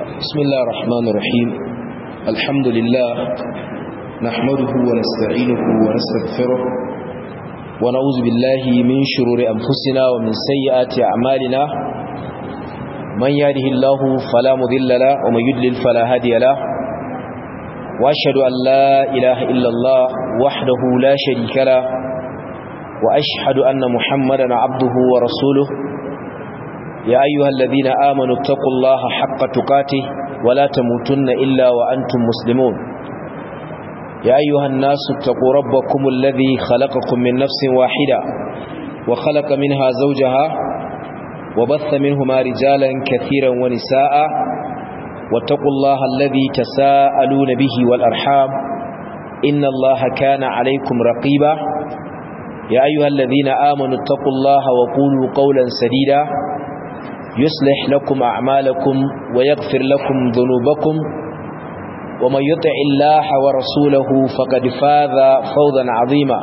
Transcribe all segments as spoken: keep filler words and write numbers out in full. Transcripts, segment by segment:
بسم الله الرحمن الرحيم الحمد لله نحمده ونستعينه ونستغفره ونعوذ بالله من شرور أنفسنا ومن سيئات أعمالنا من يهده الله فلا مضل له ومن يضلل فلا هادي له وأشهد أن لا إله إلا الله وحده لا شريك له وأشهد أن محمدا عبده ورسوله يا أيها الذين آمنوا اتقوا الله حق تقاته ولا تموتن إلا وأنتم مسلمون يا أيها الناس اتقوا ربكم الذي خلقكم من نفس واحدة وخلق منها زوجها وبث منهما رجالا كثيرا ونساء واتقوا الله الذي تساءلون به والأرحام إن الله كان عليكم رقيبا يا أيها الذين آمنوا اتقوا الله وقولوا قولا سديدا يصلح لكم أعمالكم ويغفر لكم ذنوبكم ومن يطع الله ورسوله فقد فاز فوزا عظيما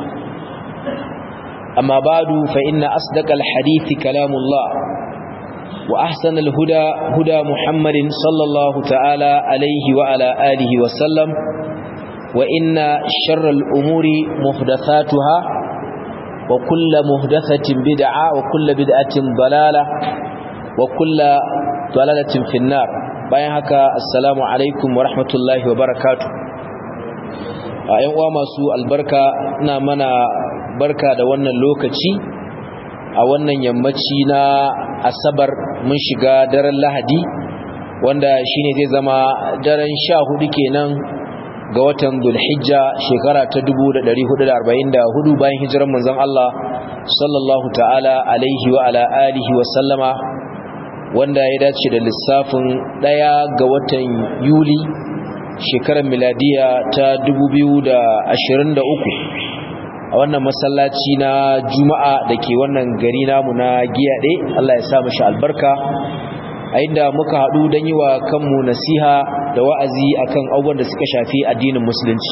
أما بعد فإن أصدق الحديث كلام الله وأحسن الهدى هدى محمد صلى الله تعالى عليه وعلى آله وسلم وإن شر الأمور محدثاتها وكل محدثة بدعة وكل بدعة ضلالة wa kulla dalalatin finnar. Bayan haka assalamu alaikum wa rahmatullahi wa barakatuh. Ayan uwa masu albarka, ina mana barka da wannan lokaci a wannan yammaci na Asabar. Mun shiga daren Lahadi wanda shine zai zama daren sha hudu kenan ga watan Dhulhijja shekara ta dubu da ɗari hudu da arba'in da hudu bayan hijirar manzon Allah sallallahu ta'ala alaihi wa ala alihi wa sallama, wanda ya dace da lissafin ɗaya ga watan Yuli shekarar miladiya ta dubu biyu da ashirin da uku a wannan masallaci na Juma'a da ke wannan gari namu na Giyaɗe. Allah ya sa mashi albarka, a inda muka haɗu don yi wa kanmu nasiha da wa'azi akan abubuwan da suka shafi addinin musulunci.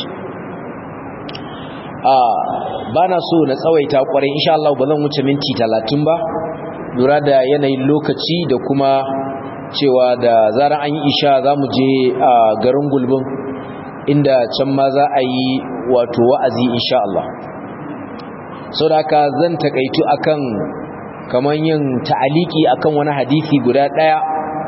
a bana so na tsawaita kwarai, insha Allah ba zan wuce minti talatin ba, lura da yanayin lokaci da kuma cewa da zarar an yi isha za mu je a garin Gulbin, inda can ma za a yi wato wa'azi insha Allah. Sau da haka zan takaitu akan kamar yin ta'aliki akan wani hadisi guda ɗaya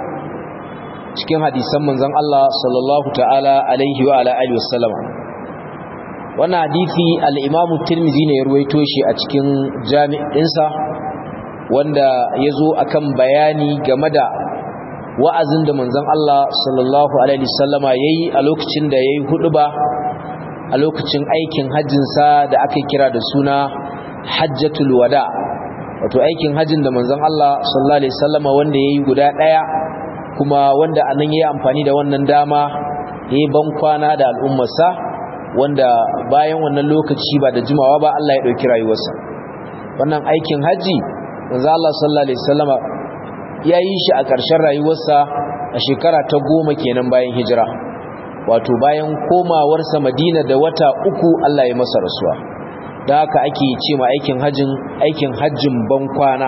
cikin hadisan manzon Allah sallallahu ta'ala alaihi wa ala alihi wasallam. Wannan hadisi al-Imam Tirmidhi ne ya ruwaito shi a cikin jami'insa, wanda ya zo a kan bayani game da wa'azin da manzon Allah sallallahu Alaihi wasallama ya yi a lokacin da ya yi huɗuba a lokacin aikin hajjinsa da aka kira da suna hajjatul wada, wato aikin hajjin da manzon Allah sallallahu Alaihi wasallama wanda ya yi guda ɗaya, kuma wanda a nan ya yi amfani da wannan dama ya yi bankwana da al'ummarsa, wanda bayan wannan lokaci ba da jimawa ba Allah ya ɗauki rayuwarsa. Wannan aikin hajji manzo Allah sallallahu alaihi wasallama ya yi shi a ƙarshen rayuwarsa a shekara ta goma kenan bayan hijira, wato bayan komawarsa Madina da wata uku Allah ya masa rasuwa. Da haka ake ce ma aikin hajjin aikin hajjin bankwana.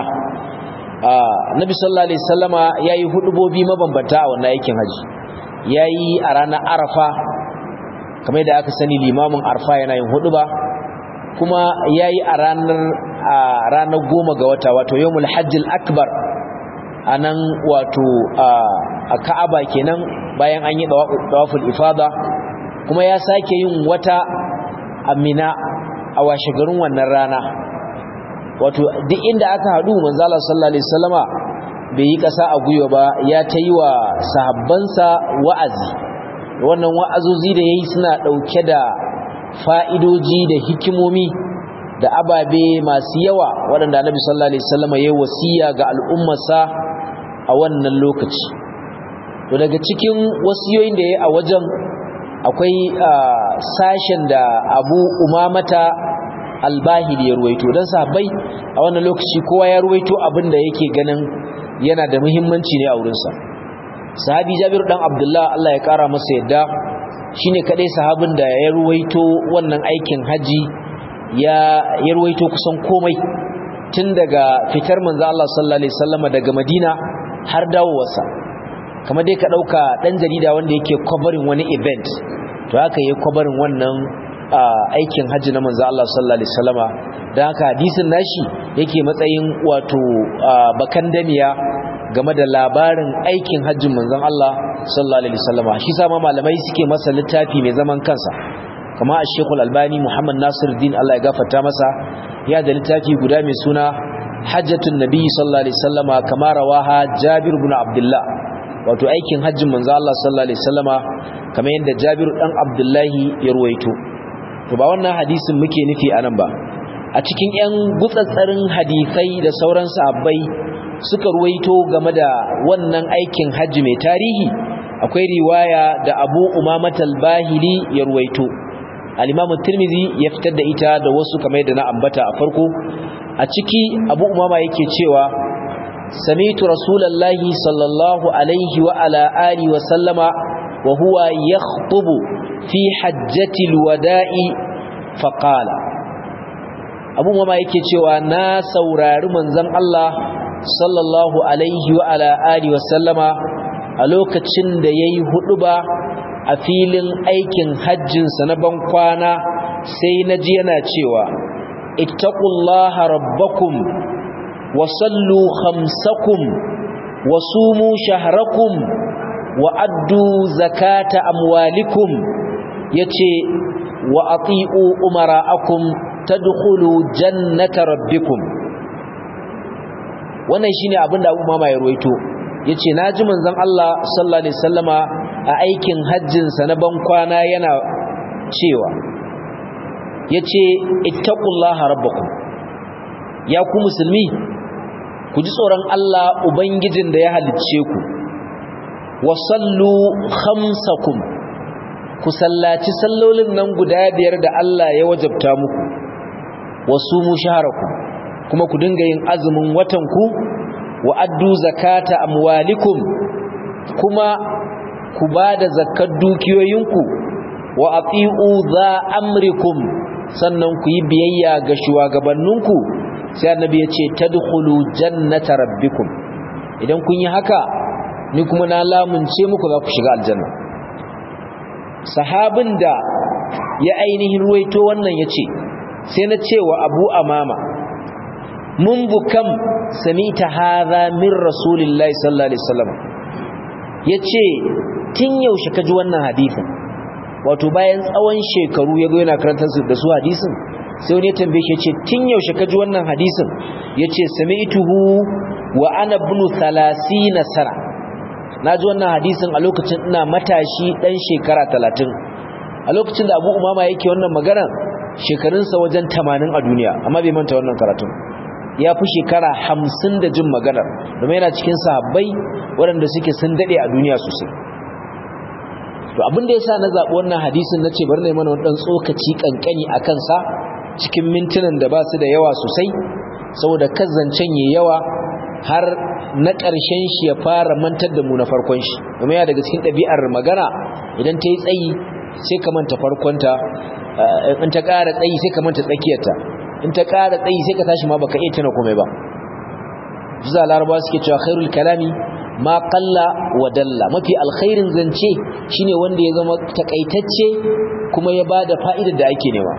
Annabi sallallahu alaihi wasallama yayi hudubobi mabambanta a wannan aikin haji. Yayi a ranar Arafa, kamar da aka sani limamin Arafa yana yin huduba, kuma yayi a ranar a ranar goma ga wata, wato yawmul hajjil akbar, anan wato a Ka'aba kenan bayan an yi tawaful ifada, kuma ya sake yin wata amina a washe garin wannan rana. Wato duk inda aka hadu manzo Allah sallallahu alaihi wasallama bai yi kasa a guyo ba, ya tayi wa sahabbansa wa'azi. Wannan wa'azozi da yayi suna dauke da fa'idoji da hikimomi da ababe masu yawa waɗanda Annabi sallallahu alaihi wasallam ya wasiya ga al'ummarsa a wannan lokaci. To daga cikin wasiyoyin da yayi a wajen akwai sashen da Abu Umamata Al-Bahili ya ruwaito, dan sahabbai a wannan lokaci kowa ya ruwaito abin da yake ganin yana da muhimmanci ne a wurinsa. Sahabi Jabir dan Abdullah Allah ya kara masa yadda shine kadai sahabin da ya ruwaito wannan aikin haji, ya ya ruwaito kusan komai tun daga fitar manzo Allah sallallahu alaihi wasallam daga Madina har dawowarsa. kamar dai ka dauka dan jarida wanda yake covering wani event to haka yake covering wannan aikin hajji na manzo Allah sallallahu alaihi wasallama dan haka hadisin nashi yake matsayin wato bakandamiya game da labarin aikin hajjin manzon Allah sallallahu alaihi wasallama shi sama malamai suke masa littafi mai zaman kansa kama Sheikh Al-Albani Muhammad Nasiruddin Allah ya gafarta masa ya da littafi guda mai suna Hajjatun Nabi sallallahu alaihi wasallama kama rawaha Jabir ibn Abdullah wato aikin hajjin manzo Allah sallallahu alaihi wasallama kamar yadda Jabir dan Abdullahi ya ruwaito to ba wannan hadisin muke nufi anan ba a cikin yan gutsatsarin hadisai da sauran sahabbai suka ruwaito game da wannan aikin hajji mai tarihi akwai riwaya da Abu Umamah al-Bahili ya ruwaito al-Imam Tirmidhi ya fitar da ita da wasu kamar yadda na ambata a farko a ciki Abu Umama yake cewa sami'tu rasulullahi sallallahu alaihi wa ala alihi wa sallama wa huwa yakhutubu fi hajjatil wada'i faqala Abu Umama yake cewa na saurari manzon Allah sallallahu alaihi wa ala alihi wa sallama a lokacin da yayi huduba a filin aikin hajjin sa na ban kwana sai naji yana cewa ittaqullaha rabbakum wa sallu khamsakum wa sumu shahrakum wa addu zakata amwalikum yace wa ati'u umara'akum tadkhulu jannata rabbikum wannan shine abinda Abu Umama ya ruwaito yace naji manzon Allah sallallahu alaihi wasallama a aikin hajjin sa na ban kwana yana cewa yace ittaqullaha rabbakum ya ku musulmi ku ji tsoron Allah ubangijin da ya halicce ku wa sallu khamsakum ku sallaci sallolin nan guda biyar da Allah ya wajabta muku wa sumu shahrakum kuma ku dinga yin azumin watan ku wa addu zakata amwalikum kuma ku bada zakkar dukiyoyinku wa ati'u za amrikum sannan ku yi biyayya ga shugabanninku sai annabi ya ce tadkhulu jannata rabbikum idan kun yi haka ni kuma na lamunce muku za ku shiga aljanna sahabin da ya ainihin ruwaito wannan yace sai na ce wa Abu Amama mun bukam samita hadha min rasulillahi sallallahu alaihi wasallam yace tun yaushe ka ji wannan hadisin wato bayan tsawon shekaru yago yana karantar da su hadisin sai wani ya tambaye shi yace tun yaushe ka ji wannan hadisin yace sami'tuhu wa ana ibnu thalathina sana naji wannan hadisin a lokacin ina matashi dan shekara talatin a lokacin da Abu Umama yake wannan magana shekarunsa wajen tamanin a duniya amma bai manta wannan karatun ya fi shekara hamsin da jin maganar domin yana cikin sahabbai waɗanda suke sun daɗe a duniya sosai to abin da ya sa na zaɓi wannan hadisin na ce bari na yi mana wani ɗan tsokaci ƙanƙani a kansa cikin mintunan da ba su da yawa sosai saboda kan zancen ya yawa har na ƙarshen shi ya fara mantar da mu na farkon shi domin ya daga cikin ɗabi'ar magana idan ta yi tsayi sai ka manta farkonta in ta ƙara tsayi sai ka manta tsakiyarta in ta ƙara tsayi sai ka tashi ma baka iya tana komai ba jiza larabawa suke cewa khairul kalami ma qalla wa dalla mafi alkhairin zance shine wanda ya zama takaitacce kuma ya bada fa'idar da ake nema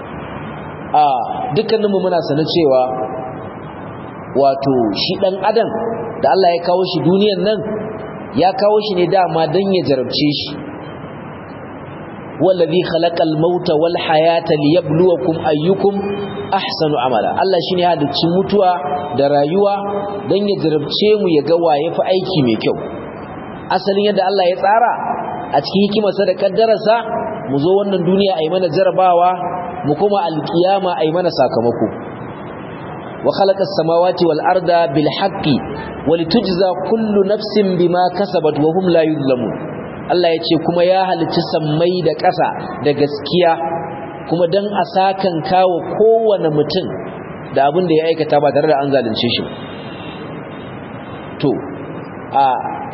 a dukkaninmu muna sanar cewa wato shi dan adam da Allah ya kawo shi duniyan nan ya kawo shi ne dama dan ya jarabce shi wallazi khalaqal mauta wal hayata liyabluwakum ayyukum ahsanu amala Allah shine halicci mutuwa da rayuwa dan ya jarabce mu ya ga waye fa aiki mai kyau asalin yadda Allah ya tsara a cikin hikimarsa da kaddararsa mu zo wannan duniya ayi mana jarabawa mu kuma alkiyama ayi mana sakamako wa khalaqas samawati wal arda bil haqqi walitujza kullu nafsin bima kasabat wa hum la yuzlamun Allah ya ce kuma ya halicci sammai da ƙasa da gaskiya kuma dan a sakan kawo kowane mutum da abin da ya aikata ba tare da an zalunce shi to a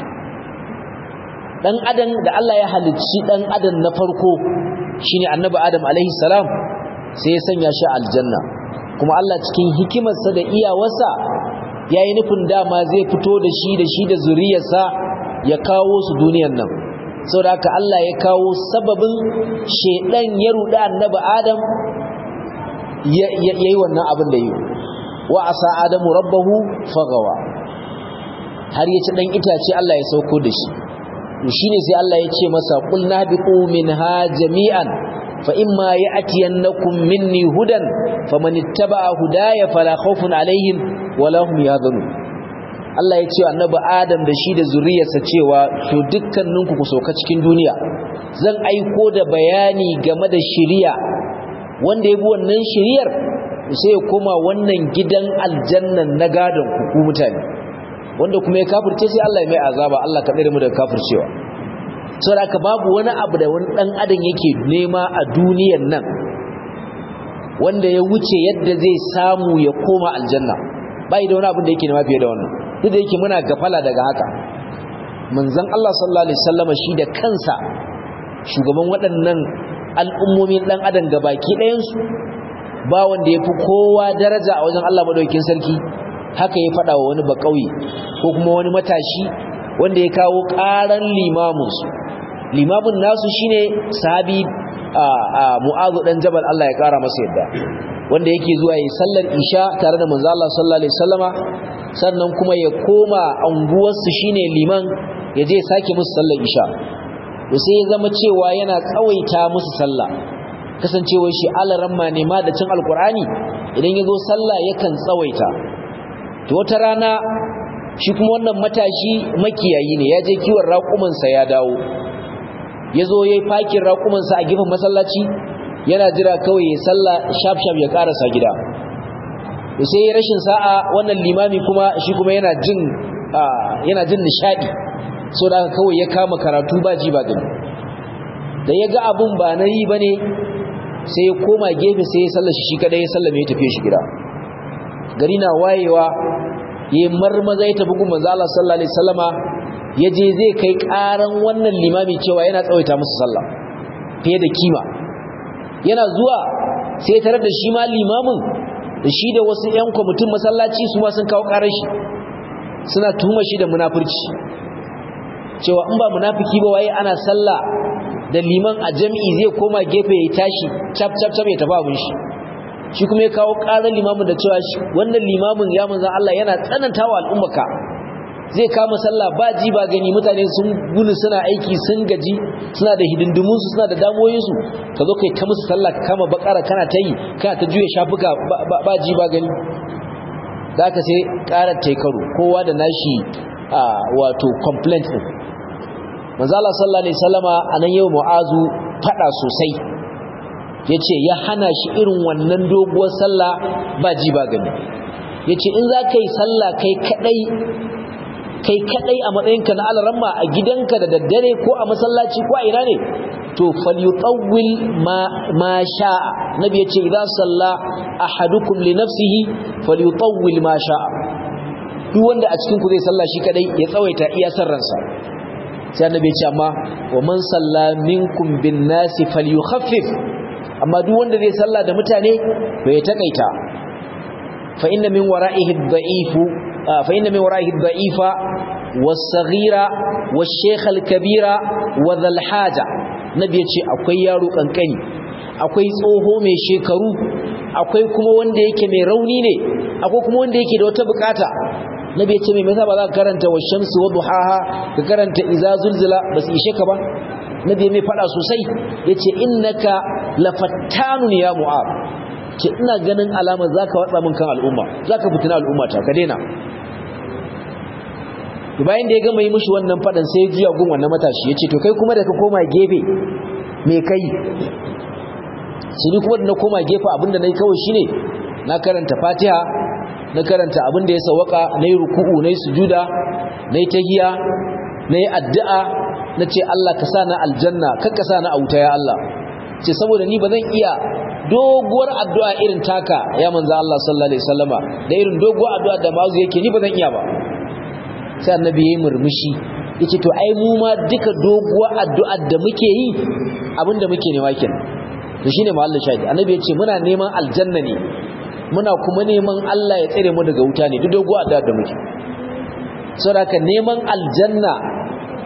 dan adam da Allah ya halicci dan adam na farko shine annabi Adam alaihi salam sai ya sanya shi aljanna kuma Allah cikin hikimarsa da iyawarsa yayi nufin dama zai fito da shi da shi da zuriyarsa ya kawo su duniyan nan saboda haka Allah ya kawo sababin shedan ya ruda annabi Adam ya yayi wannan abin da yi wa asa adamu rabbahu fagawa har yace dan itace Allah ya sauko da shi shine sai Allah ya ce masa qul nahbiqu minha jami'an fa imma ya'tiyannakum minni hudan faman ittaba'a hudaya fala khawfun alaihim wala hum yahzanun Allah ya ce annabi Adam da shi da zuriyarsa cewa to dukkaninku ku sauka cikin duniya zan aiko da bayani game da shari'a wanda ya bi wannan shari'ar sai ya koma wannan gidan aljannan na gadon ku mutane wanda kuma ya kafirce sai Allah ya mai azaba Allah ka tsare mu daga kafircewa saboda haka babu wani abu da wani dan adam yake nema a duniyar nan wanda ya wuce yadda zai samu ya koma aljanna bai da wani abu da yake nema fiye da wannan duk da yake muna gafala daga haka manzon Allah sallallahu alaihi wasallam shi da kansa shugaban waɗannan al'ummomin dan adam gabaki ɗayan su ba wanda yafi kowa daraja a wajen Allah madaukakin sarki haka ya faɗa wa wani bakauye ko kuma wani matashi wanda ya kawo ƙaran limamin su limamin nasu shine sahabi Mu'adh dan Jabal Allah ya kara masa yadda wanda yake zuwa yi sallar isha tare da manzo Allah sallallahu alaihi wasallama sannan kuma ya koma anguwarsu shine liman ya je sake musu sallar isha to sai ya zama cewa yana tsawaita musu sallah kasancewar shi alaramma ne ma da cin alkur'ani idan ya zo sallah yakan tsawaita to wata rana shi kuma wannan matashi makiyayi ne ya je kiwon raƙumansa ya dawo ya zo ya yi fakin raƙumansa a gefen masallaci yana jira kawai ya sallah shaf-shaf ya ƙarasa gida sai ya rashin sa'a wannan limami kuma shi kuma yana jin yana jin nishadi so da haka kawai ya kama karatu ba ji ba gani da ya ga abun ba na yi bane sai ya koma gefe sai ya sallar shi shi kadai ya sallame ya tafi shi gida gari na wayewa ya marmaza ya tafi gun manzo Allah sallallahu alaihi wasallama ya je zai kai karan wannan limami cewa yana tsawaita musu sallah fiye da kima yana zuwa sai tarar da shi ma limamin da shi da wasu ƴan kwamitin masallaci su ma sun kawo karar shi suna tuhuma shi da munafurci cewa in ba munafiki ba waye ana sallah da liman a jami'i zai koma gefe ya tashi cap cap cap ya tafi abin shi shi kuma ya kawo karar limamin da cewa wannan limamin ya manzan Allah yana tsanantawa al'ummaka zai kama sallah ba ji ba gani mutane sun gunu suna aiki sun gaji suna da hidindimunsu suna da damoyinsu ka zo kai ta musu sallah ka kama bakara kana ta yi kana ta juya shafuka ba ji ba gani da aka sai karar taikaru kowa da nashi wato complaint din manzo Allah sallallahu alaihi wasallama anan yau mu'azu fada sosai yace ya hana shi irin wannan doguwar sallah ba ji ba gani yace in za ka yi sallah kai kadai kai kadai a matsayinka na alaramma a gidanka da daddare ko a masallaci ko a ina ne to falyutawwil ma ma sha'a nabi yace idan salla ahadukum li nafsihi falyutawwil ma sha'a duk wanda a cikin ku zai salla shi kadai ya tsawaita iya sarransa sai annabi yace amma wa man salla minkum bin nasi falyukhaffif amma duk wanda zai salla da mutane to ya takaita fa inna min wara'ihi ad-da'ifu فإن من ورائه الضعيفة والصغيرة والشيخ الكبيرة وذا الحاجة نبي يتشي أكوي يارو كنكني أكوي صوهو مي شيكرو أكوي كما وانده يكي مي رونيني أكوي كما وانده يكي دوتا بكاتا نبي يتشي مي مثلا بذا كرنت والشمس وضحاها كرنت إذا زلزل بس إشيك با نبي يمي فلا سوسي يتشي إنك لفتان يا معاب ce ina ganin alama zaka watsa min kan al'umma zaka fitina al'umma ta ka daina bayan da ya gama yi mishi wannan fadan sai ya juya gun wannan matashi yace to kai kuma da ka koma gefe me kai sai ni kuma da na koma gefe abinda nayi kawai shine na karanta Fatiha na karanta abinda ya sawaka nayi ruku'u nayi sujuda nayi tahiyya nayi addu'a nace Allah ka sa na aljanna kar ka sa na auta ya Allah ce saboda ni bazan iya doguwar addu'a irin taka ya manzo Allah sallallahu alaihi wasallama da irin doguwar addu'a da mazu yake ni bazan iya ba sai annabi yayi murmushi yace to ai mu ma duka doguwar addu'a da muke yi abinda muke nema kenan to shine mahallin shahidi annabi yace muna neman aljanna ne muna kuma neman Allah ya tsare mu daga wuta ne duk doguwar addu'a da muke saboda neman aljanna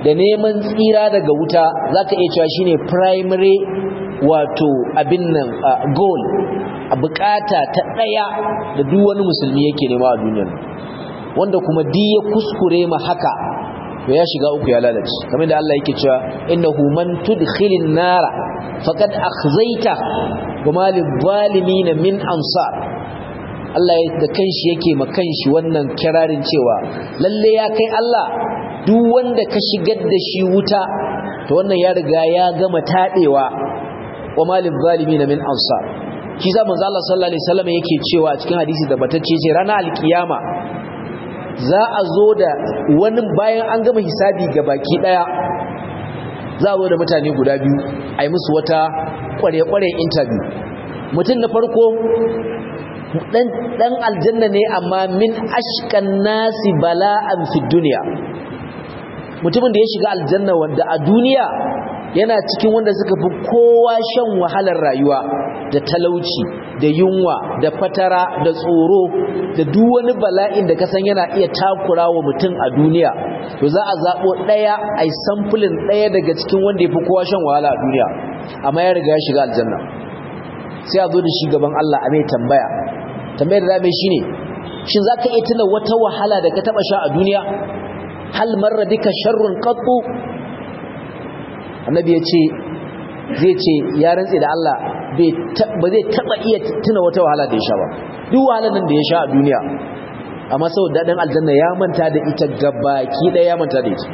da neman tsira daga wuta zaka iya cewa shine primary wato abin nan goal a bukata ta daya da duk wani musulmi yake nema a duniyar wanda kuma di ya kuskure ma haka to ya shiga uku ya lalace kamar da Allah yake cewa innahu man tudkhilin nara faqad akhzaita wama lidh-dhalimin min ansar Allah ya da kanshi yake ma kanshi wannan kirarin cewa lalle ya kai Allah duk wanda ka shigar da shi wuta to wannan ya riga ya gama tadewa wama lidh-dhalimin min ansar shi za manzo Allah sallallahu alaihi wasallam yake cewa a cikin hadisi da batacce ce ranar alkiyama za a zo da wani bayan an gama hisabi ga baki daya za a zo da mutane guda biyu a yi musu wata kware-kware interview mutum na farko dan aljanna ne amma min ashkan nasi bala'an fi duniya mutumin da ya shiga aljanna wanda a duniya yana cikin wanda suka fi kowa shan wahalar rayuwa da talauci da yunwa da fatara da tsoro da duk wani bala'in da kasan yana iya takura wa mutum a duniya to za a zaɓo ɗaya a yi samfulin ɗaya daga cikin wanda ya fi kowa shan wahala a duniya amma ya riga ya shiga aljanna sai a zo da shi gaban Allah a mai tambaya tambayar da zame shi ne shin za ka iya tuna wata wahala da ka taɓa sha a duniya hal marra bika sharrun qattu annabi ya ce zai ce ya rantse da Allah ba zai taba iya tuna wata wahala da ya sha ba duk wahalar nan da ya sha a duniya amma saboda daɗin aljanna ya manta da ita gabaki ɗaya ya manta da ita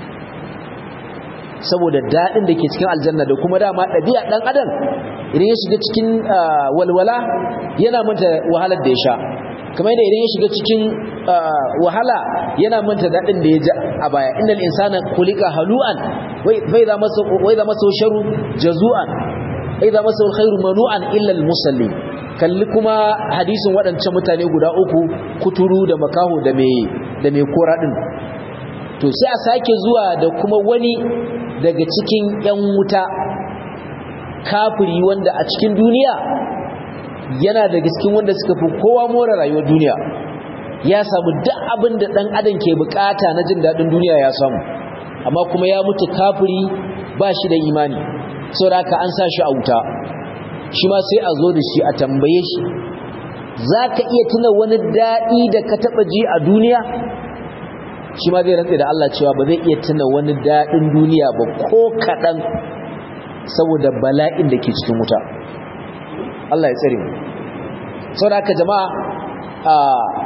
saboda daɗin da ke cikin aljanna da kuma dama ɗabi'a ɗan adam idan ya shiga cikin walwala yana manta wahalar da ya sha kamar yadda idan ya shiga cikin wahala yana manta daɗin da ya ji a baya innal insana khuliqa halu'an wai za masa wai za masa sharu jazu'an wai za masa alkhairu manu'an illa almusalli kalli kuma hadisin waɗancan mutane guda uku kuturu da makaho da mai da mai kora din to sai a sake zuwa da kuma wani daga cikin yan wuta kafiri wanda a cikin duniya yana da cikin wanda suka fi kowa more rayuwar duniya ya samu duk abin da dan adam ke bukata na jin dadin duniya ya samu amma kuma ya mutu kafiri ba shi da imani saboda haka an sa shi a wuta shi ma sai a zo da shi a tambaye shi zaka iya tuna wani dadi da ka taba ji a duniya shi ma zai rantsa da Allah cewa ba zai iya tuna wani dadin duniya ba ko kadan saboda bala'in da ke cikin wuta Allah ya tsare mu saboda haka jama'a a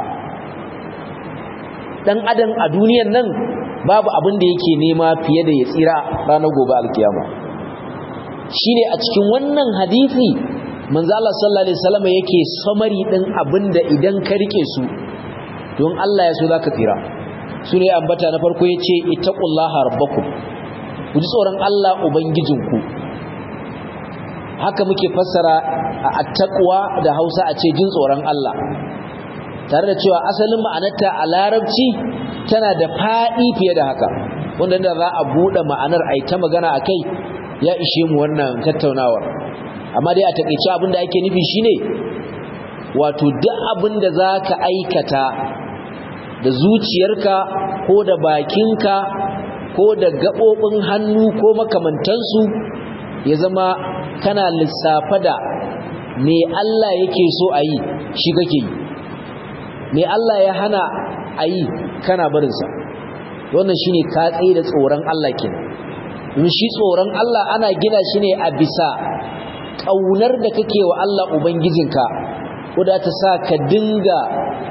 dan adam a duniyan nan babu abin da yake nema fiye da ya tsira ranar gobe alkiyama shine a cikin wannan hadisi manzo Allah sallallahu alaihi wasallam yake samari din abinda idan ka rike su don Allah ya so zaka tsira sune ambata na farko yace ittaqullaha rabbakum ku ji tsoron Allah ubangijinku haka muke fassara a attaqwa da Hausa a ce jin tsoron Allah tare da cewa asalin ma'anarta a larabci tana da fadi fiye da haka wanda da za a bude ma'anar ai ta magana akai ya ishe mu wannan tattaunawar amma dai a takeice abin da ake nufi shine wato duk abin da zaka aikata da zuciyarka ko da bakinka ko da gabobin hannu ko makamantansu ya zama kana lissafa da me Allah yake so a yi shi kake yi me Allah ya hana a yi kana barinsa wannan shine ka tsaye da tsoron Allah kenan domin shi tsoron Allah ana gina shi ne a bisa ƙaunar da kake wa Allah ubangijinka wadda ta sa ka dinga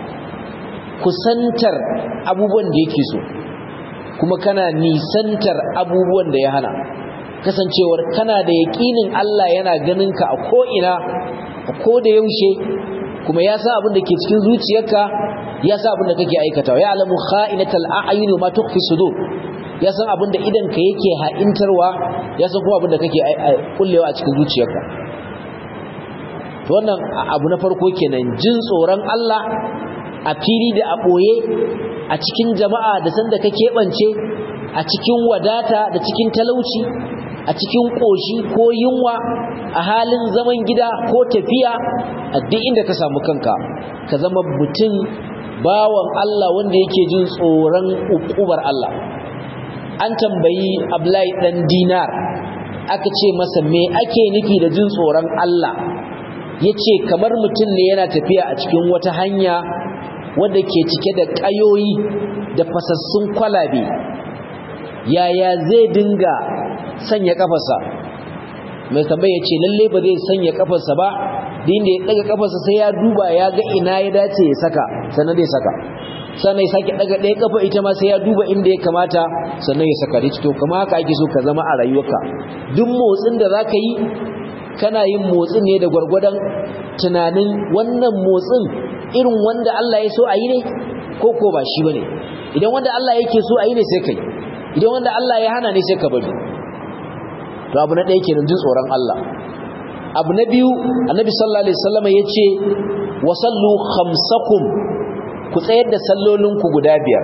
kusantar abubuwan da yake so kuma kana nisantar abubuwan da ya hana kasancewar kana da yaƙinin Allah yana ganin ka a ko'ina a ko da yaushe kuma ya san abin da ke cikin zuciyarka ya san abin da kake aikatawa ya alamu kha'inatal a'yun ma tukhfi sudur ya san abin da idan ka yake ha'intarwa ya san kuma abin da kake kullewa a cikin zuciyarka to wannan abu na farko kenan jin tsoron Allah a fili da a boye a cikin jama'a da san da ka keɓance a cikin wadata da cikin talauci a cikin ƙoshi ko yunwa a halin zaman gida ko tafiya a duk inda ka samu kanka ka zama mutum bawan Allah wanda yake jin tsoron ukubar Allah an tambayi Abdullahi dan Dinar aka ce masa me ake nufi da jin tsoron Allah yace kamar mutum ne yana tafiya a cikin wata hanya wanda ke cike da kayoyi da fasassun kwalabe yaya zai dinga sanya kafarsa mai tambaye yace lalle ba zai sanya kafarsa ba din da ya daga kafarsa sai ya duba ya ga ina ya dace ya saka sannan zai saka sannan ya sake daga ɗaya kafa ita ma sai ya duba inda ya kamata sannan ya saka da to kuma haka ake so ka zama a rayuwarka duk motsin da zaka yi kana yin motsin ne da gwargwadon tunanin wannan motsin irin wanda Allah ya so a yi ne ko ko ba shi bane idan wanda Allah yake so a yi ne sai kai idan wanda Allah ya hana ne sai ka bari to abu na ɗaya kenan jin tsoron Allah abu na biyu annabi sallallahu alaihi wasallam yace wasallu khamsakum ku tsayar da sallolinku guda biyar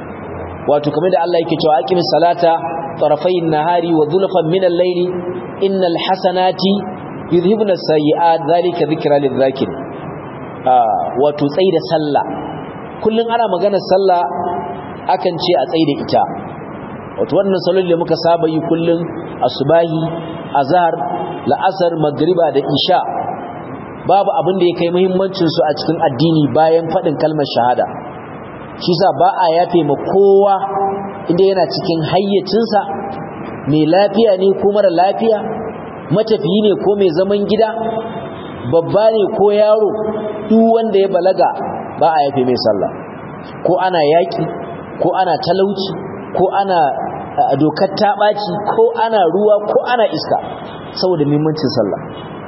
wato kamar da Allah yake cewa aqimis salata tarafayn nahari wa zulfan min al-layli innal hasanati yudhibuna as-sayyi'at dhalika dhikra lidh-dhakir ah wato tsayi da sallah kullun ana maganar sallah akan ce a tsayi da ita wato wannan salloli da muka saba yi kullun asubahi azhar la'asar magriba da isha babu abin da ya kai muhimmancin su a cikin addini bayan fadin kalmar shahada shi sa ba a yafe ma kowa inda yana cikin hayyacinsa mai lafiya ne ko mara lafiya matafiyi ne ko mai zaman gida babba ne ko yaro duk wanda ya balaga ba a yafe mai sallah ko ana yaki ko ana talauci ko ana dokar taɓaci ko ana ruwa ko ana iska saboda muhimmancin sallah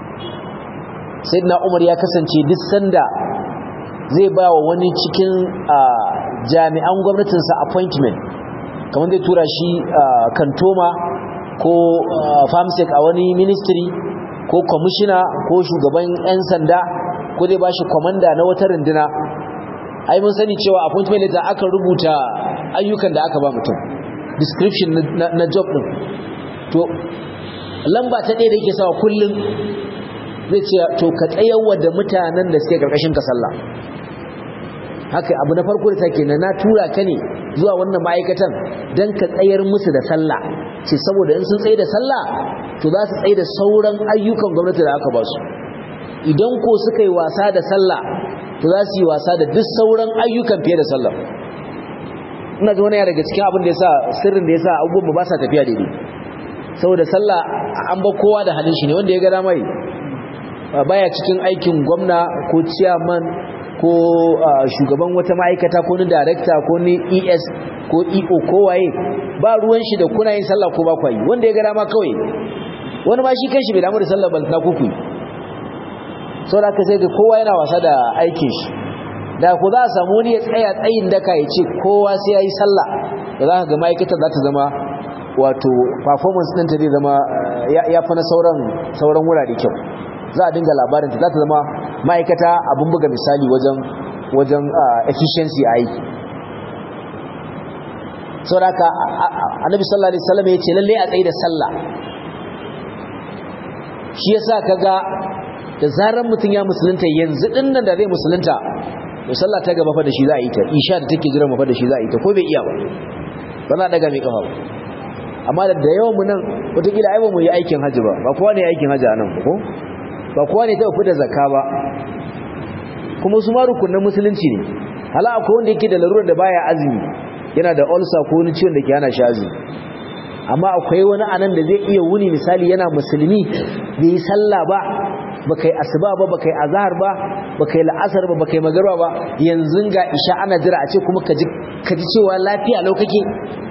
sayyidina Umar ya kasance duk sanda zai ba wa wani cikin jami'an gwamnatinsa appointment kamar zai tura shi kantoma ko famsec a wani ministry ko commissioner ko shugaban 'yan sanda ko zai ba shi commander na wata runduna ai mun sani cewa appointment letter aka rubuta ayyukan da aka ba mutum description na, na job din to lamba ta ɗaya da yake sawa kullum zai ce to ka tsayarwa da mutanen da suke karkashin ka sallah haka abu na farko da take na na tura ka ne zuwa wannan ma'aikatan dan ka tsayar musu da sallah ce saboda in sun tsaye da sallah to za su tsaye da sauran ayyukan gwamnati da aka ba su idan ko suka yi wasa da sallah to za su yi wasa da duk sauran ayyukan fiye da sallah ina ji wani ya daga cikin abin da yasa sirrin da yasa abubuwan ba sa tafiya daidai saboda sallah an ba kowa da halin shi ne wanda ya ga dama yi baya cikin aikin gwamna ko chairman ko shugaban wata ma'aikata ko ni director ko ni E S ko E O ko waye ba ruwan shi da kuna yin sallah ko ba ku yi wanda ya ga dama kawai wani ma shi kanshi bai damu da sallah ban na kuku saboda haka sai ga kowa yana wasa da aikin shi da ku za a samu wani ya tsaya tsayin daka ya ce kowa sai ya yi sallah da za ka ga ma'aikatar za ta zama wato performance ɗinta zai zama ya fi na sauran wurare kyau za a dinga labarinta za ta zama ma'aikata abin buga misali wajen wajen efficiency a aiki saboda haka annabi sallallahu alaihi wasallam ya ce lalle a tsaye da sallah shi yasa kaga da zaran mutum ya musulunta yanzu dinnan da zai musulunta to sallah ta gaba fa da shi za a yi ta isha da take jira mafa da shi za a yi ta ko bai iya ba ba na daga mai kafa ba amma da yawan mu nan wataƙila ai ba mu yi aikin hajji ba ba kowa ne aikin hajji a nan ko ba kowa ne ta fi da zakka ba kuma su ma rukunin musulunci ne hala akwai wanda yake da larurar da baya azumi yana da ulcer ko wani ciwon da ke hana shi azumi amma akwai wani anan da zai iya wuni misali yana musulmi bai yi sallah ba baka yi asuba ba baka yi azhar ba baka yi la'asar ba baka yi magriba ba yanzu ga isha ana jira a ce kuma ka ji ka ji cewa lafiya lau kake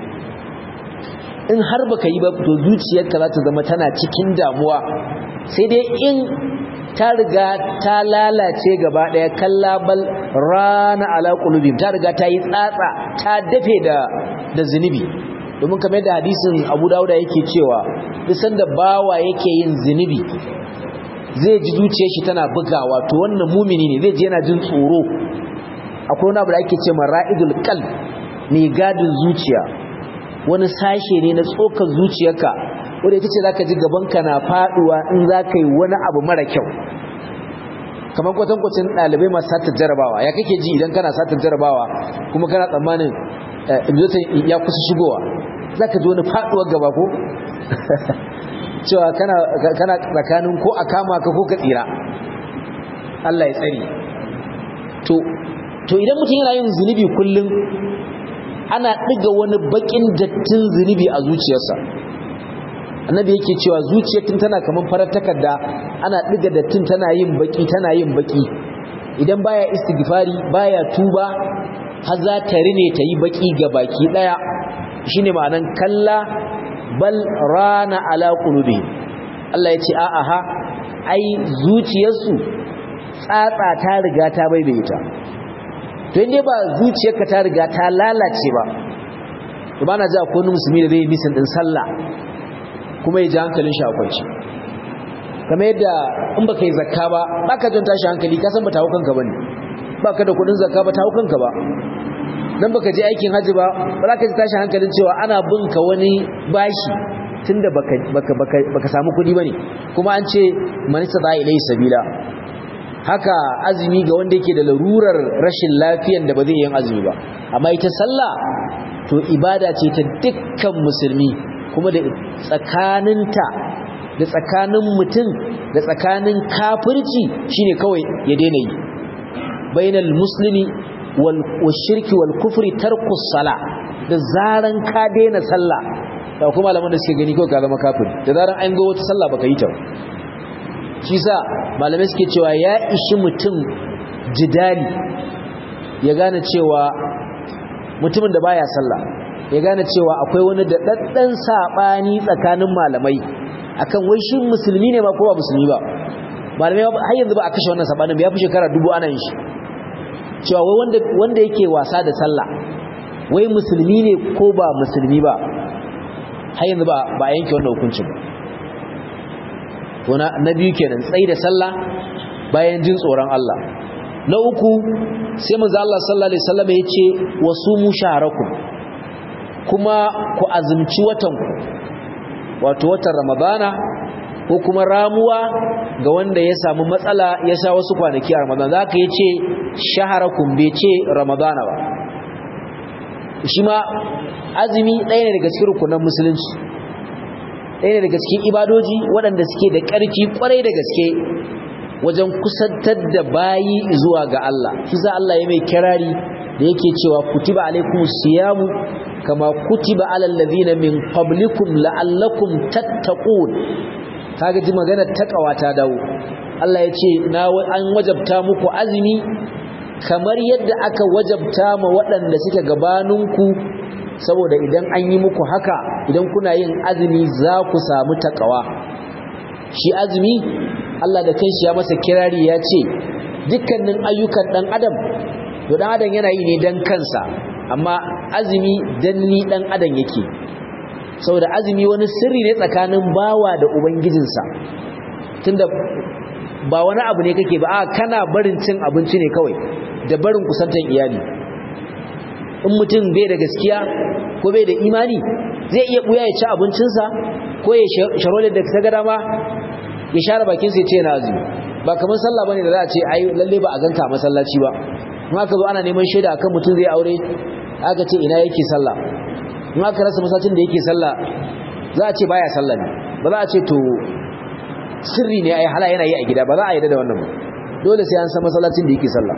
in har baka yi ba to zuciyarka za ta zama tana cikin damuwa sai dai in ta riga ta lalace gaba daya kallabal rana ala qulubihim ta riga ta yi tsatsa ta dafe da da zinubi domin kamar da hadisin Abu Dawud yake cewa duk sanda bawa yake yin zinubi zai ji zuciyar shi tana bugawa to wannan mumini ne zai ji yana jin tsoro akwai wani abu da ake cewa ra'idul qalb mai gadin zuciya wani sashe ne na tsokar zuciyarka wanda ita ce zaka ji gabanka na faduwa in zaka yi wani abu mara kyau kamar kwatankwacin ɗalibai masu satar jarabawa ya kake ji idan kana satar jarabawa kuma kana tsammanin exotin ya kusa shigowa zaka ji wani faduwar gaba ko cewa kana kana tsakanin ko a kama ka ko ka tsira Allah ya tsare to to idan mutum yana yin zunubi kullum ana diga wani bakin dattin zunubi a zuciyarsa annabi yake cewa zuciyar tun tana kaman farar takarda ana diga dattin tana yin baki tana yin baki idan baya istighfari baya tuba har za ta rine ta yi baki ga baki daya shine ma'anan kalla bal rana ala qulubihim Allah yace a aha ai zuciyarsu tsatsa ta riga ta baibaita to inde ba zuciyarka ta riga ta lalace ba to bana ji akwai wani musulmi da zai misin din sallah kuma ya ji hankalin shi akwai shi kamar yadda in baka yi zakka ba baka jin tashi hankali ka san ba ta hukanka bane baka da kudin zakka ba ta hukanka ba dan baka je aikin haji ba ba za ka ji tashi hankalin cewa ana bin ka wani bashi tunda baka baka baka, baka samu kudi bane kuma an ce man sada ilai sabila haka azumi ga wanda yake da larurar rashin lafiyan da ba zai yin azumi ba amma ita sallah to ibada ce ta dukkan musulmi kuma da tsakaninta da tsakanin mutum da tsakanin kafirci shine kawai ya daina yi bainal muslimi wal shirki wal kufri tarku sala da zaran ka daina sallah da kuma malaman da suke gani kawai ka zama kafiri da zaran an ga wata sallah baka yi ta shi sa malamai suke cewa ya ishi mutum jidali ya gane cewa mutumin da baya sallah ya gane cewa akwai wani daɗaɗɗen saɓani tsakanin malamai akan wai shi musulmi ne ba ko ba musulmi ba malamai har yanzu ba a kashe wannan saɓanin ba ya fi shekara dubu ana yin shi cewa wai wanda wanda yake wasa da sallah wai musulmi ne ko ba musulmi ba har yanzu ba ba a yanke wannan hukuncin ba to na na biyu kenan tsayi da sallah bayan jin tsoron Allah na uku sai manzo Allah sallallahu alaihi wasallam ya ce wasumu shaharakum kuma ku azumci watanku wato watan ramadana ko kuma ramuwa ga wanda ya samu matsala ya sha wasu kwanaki a ramadana zaka yace shaharakum bai ce ramadana ba shi ma azumi ɗaya ne daga cikin rukunan musulunci ɗaya ne daga cikin ibadoji waɗanda suke da ƙarfi ƙwarai da gaske wajen kusantar da bayi zuwa ga Allah shi za Allah ya mai kirari da yake cewa kutiba alaikumus siyamu kama kutiba alal ladina min qablikum la'allakum tattaqun kaga ji magana takawa ta dawo Allah ya ce na an wajabta muku azumi kamar yadda aka wajabta ma waɗanda suke gabaninku saboda idan an yi muku haka idan kuna yin azumi za ku samu takawa shi azumi Allah da kanshi ya masa kirari ya ce dukkanin ayyukan dan adam to dan adam yana yi ne dan kansa amma azumi dan ni dan adam yake saboda azumi wani sirri ne tsakanin bawa da ubangijinsa tunda ba wani abu ne kake ba a kana barin cin abinci ne kawai da barin kusantan iyali in mutum bai da gaskiya ko bai da imani zai iya buya ya ci abincinsa ko ya sharole da ta gada ma ya share bakinsa ya ce yana azumi ba kamar sallah bane da za a ce ai lalle ba a ganka a masallaci ba in aka zo ana neman shaida akan mutum zai aure aka ce ina yake sallah in aka rasa masallacin da yake sallah za a ce baya sallah ne ba za a ce to sirri ne ai hala yana yi a gida ba za a yarda da wannan ba dole sai an san masallacin da yake sallah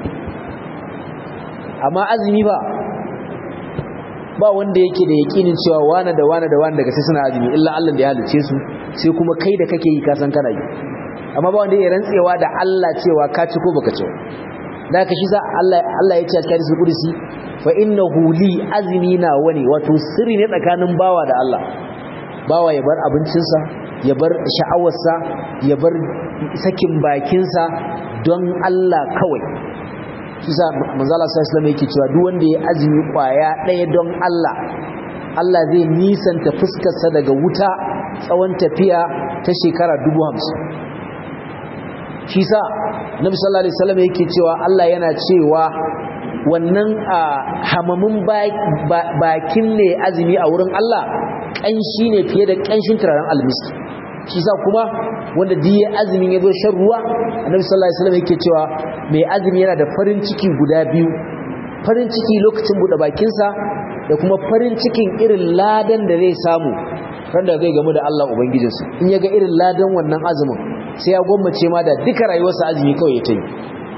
amma azumi ba ba wanda yake da yakinin cewa wani da wani da wani daga sai suna azumi illa Allah da ya halice su sai kuma kai da kake yi ka san kana yi amma ba wanda ya rantsewa da Allah cewa ka ci ko baka ci da ka shi sa Allah Allah ya ce a cikin hadisi kudusi fa innahu li azmina wani wato sirri ne tsakanin bawa da Allah bawa ya bar abincinsa ya bar sha'awarsa ya bar sakin bakinsa don Allah kawai shi sa manzo Allah sallallahu alaihi wasallam yake cewa duk wanda ya azumi kwaya ɗaya don Allah Allah zai nisanta fuskarsa daga wuta tsawon tafiya ta shekara dubu hamsin shi sa Nabi sallallahu alaihi wasallam yake cewa Allah yana cewa wannan hamamin bakin ne azumi a wurin Allah kanshi ne fiye da kanshin turaren almiski shi sa kuma wanda diye azumin yazo shan ruwa Annabi sallallahu alaihi wasallam yake cewa mai azumi yana da farin ciki guda biyu farin ciki lokacin bude bakin sa da kuma farin cikin irin ladan da zai samu randa zai gamu da Allah ubangijinsa in ya ga irin ladan wannan azumin sai ya gwammace ma da duka rayuwarsa azumi kawai ya tayi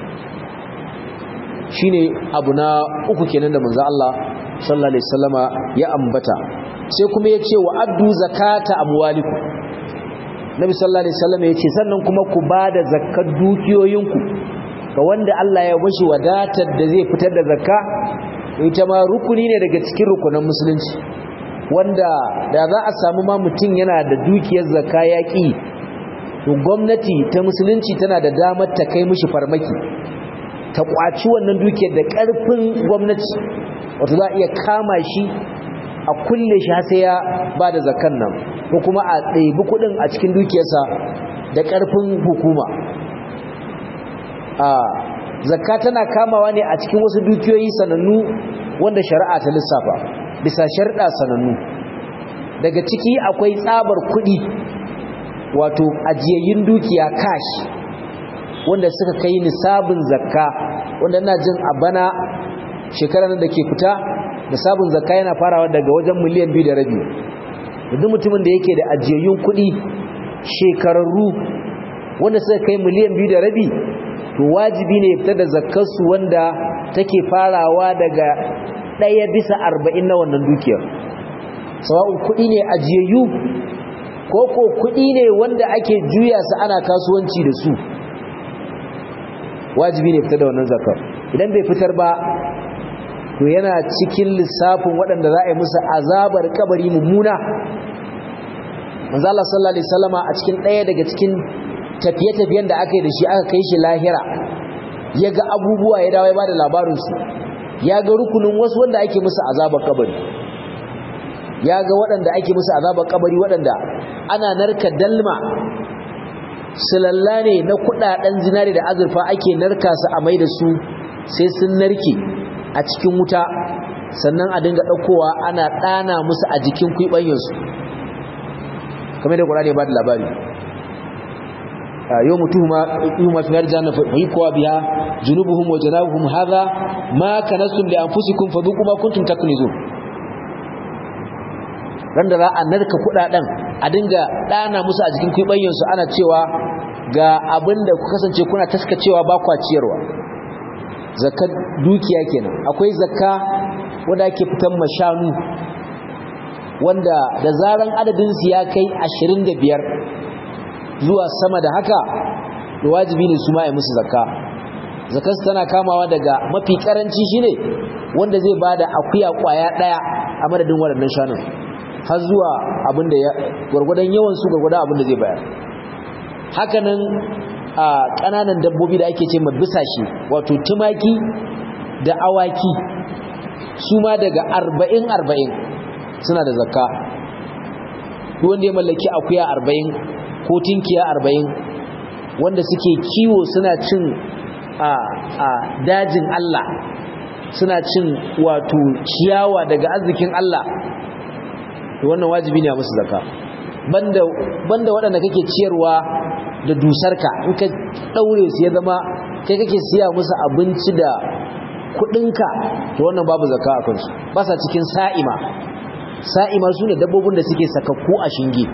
shine abu na uku kenan da manzo Allah sallallahu alaihi wasallama ya ambata sai kuma ya ce wa addu zakata amwalikum nabi sallallahu alaihi wasallama ya ce sannan kuma ku bada zakkar dukiyoyinku ga wanda Allah ya bashi wadatar da zai fitar da zakka ita ma rukuni ne daga cikin rukunan musulunci wanda da za a samu ma mutum yana da dukiyar zakka yaki to gwamnati ta musulunci tana da damar ta kai mishi farmaki ta kwaci wannan dukiyar da karfin gwamnati wato za a iya kama shi a kulle shi sai ya bada zakkan nan ko kuma a ɗebi kuɗin a cikin dukiyarsa da karfin hukuma a zakka tana kamawa ne a cikin wasu dukiyoyi sanannu wanda shari'a ta lissafa bisa sharɗa sanannu daga ciki akwai tsabar kuɗi wato ajiyayyun dukiya cash wanda suka kai nisabin zakka wanda ina jin a bana shekarar da ke fita nisabin zakka yana farawa daga wajen miliyan biyu da rabi duk mutumin da yake da ajiyayyun kuɗi shekararru wanda suka kai miliyan biyu da rabi to wajibi ne ya fitar da zakkarsu wanda take farawa daga ɗaya bisa arba'in na wannan dukiyar sawa'un kuɗi ne ajiyayyu ko ko kuɗi ne wanda ake juya su ana kasuwanci da su wajibi ne fitar da wannan zakkar idan bai fitar ba to yana cikin lissafin waɗanda za a yi musu azabar kabari mummuna manzo Allah sallallahu alaihi wasallama a cikin ɗaya daga cikin tafiye-tafiyen da aka yi da shi aka kai shi lahira ya ga abubuwa ya dawo ya ba da labarinsu ya ga rukunin wasu wanda ake musu azabar kabari ya ga waɗanda ake musu azabar kabari waɗanda ana narka dalma sulalla ne na kuɗaɗen zinari da azurfa ake narka su a mai da su sai sun narke a cikin wuta sannan a dinga ɗaukowa ana ɗana musu a jikin kwiɓanyansu kamar da ƙwararri ba da labari yau mutuhuma yuma fi nar janna fa yaqwa biha junubuhum wa janabuhum hadha ma kanastum li anfusikum fadhuqu ma kuntum taknizun randa za a narka kudaden a dinga dana musu a jikin kuibayyan su ana cewa ga abinda ku kasance kuna taskacewa ba kwa ciyarwa zakat dukiya kenan akwai zakka wanda ake fitan mashanu wanda da zaran adadin su ya kai ashirin da biyar zuwa sama da haka da wajibi ne su ma ya musu zakka zakas tana kamawa daga mafi karanci shine wanda zai bada akuya kwaya daya a madadin waɗannan shanun har zuwa abinda ya gurgurdan yawan su gurgurdan abinda zai bayar hakanan a kananan dabbobi da ake ce mabisashe wato tumaki da awaki su ma daga arba'in arba'in suna da zakka duk wanda ya mallaki akuya arba'in ko tinkiya arba'in wanda suke kiwo suna cin a a dajin Allah suna cin wato ciyawa daga arzikin Allah to wannan wajibi ne a musu zakka banda banda waɗanda kake ciyarwa da dusarka in ka daure su ya zama kai kake siya musu abinci da kudinka to wannan babu zakka a kansu ba sa cikin sa'ima sa'ima sune dabbobin da suke sakakku a shinge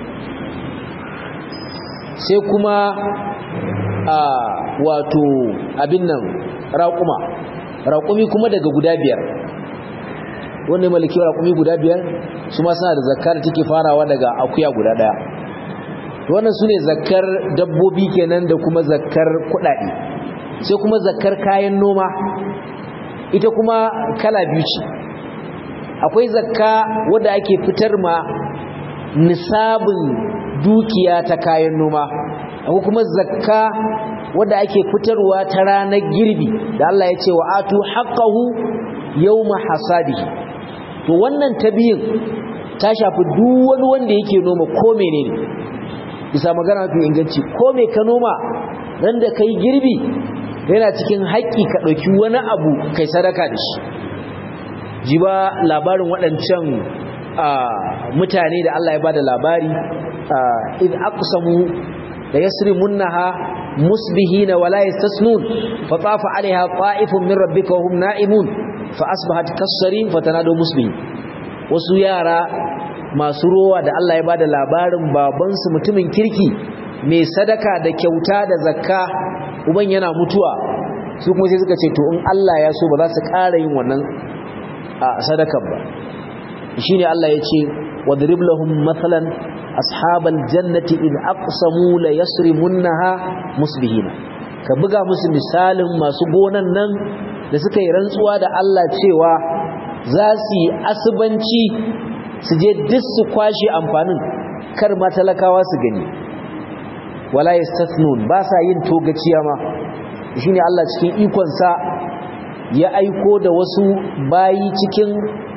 sai kuma a wato abin nan raƙuma raƙumi kuma daga guda biyar wanda ya mallaki raƙumi guda biyar su ma suna da zakkar da take farawa daga akuya guda ɗaya wannan su ne zakkar dabbobi kenan da kuma zakkar kuɗaɗe sai kuma zakkar kayan noma ita kuma kala biyu ce akwai zakka wadda ake fitar ma nisabin dukiya ta kayan noma akwai kuma zakka wadda ake fitarwa ta ranar girbi da Allah ya ce wa atu haqqahu yawma hasadihi to wannan tabiyin ta shafi duk wani wanda yake noma ko menene bisa magana mafi inganci ko me ka noma ran da kai girbi yana cikin haƙƙi ka ɗauki wani abu kai sadaka da shi ji ba labarin waɗancan mutane da Allah ya bada labari id aqsamu la yasrimunha musbihina wala yastasnun fa tafa alaiha ta'ifun min rabbika wa hum na'imun fa asbahat kasarin fatanadu musbihin wasu yara masu rowa da Allah ya bada labarin babansu mutumin kirki mai sadaka da kyauta da zakka uban yana mutuwa su kuma sai suka ce to in Allah ya so ba za su ƙara yin wannan sadakar ba shine Allah ya ce wadrib lahum mathalan ashabal jannati id aqsamu la yasrimunha musbihina ka buga musu misalin masu gonan nan da suka yi rantsuwa da Allah cewa za su yi asubanci su je duk su kwashe amfanin kar ma talakawa su gani wala yastathnun ba sa yin togaciya ma shine Allah cikin ikon sa ya aiko da wasu bayi cikin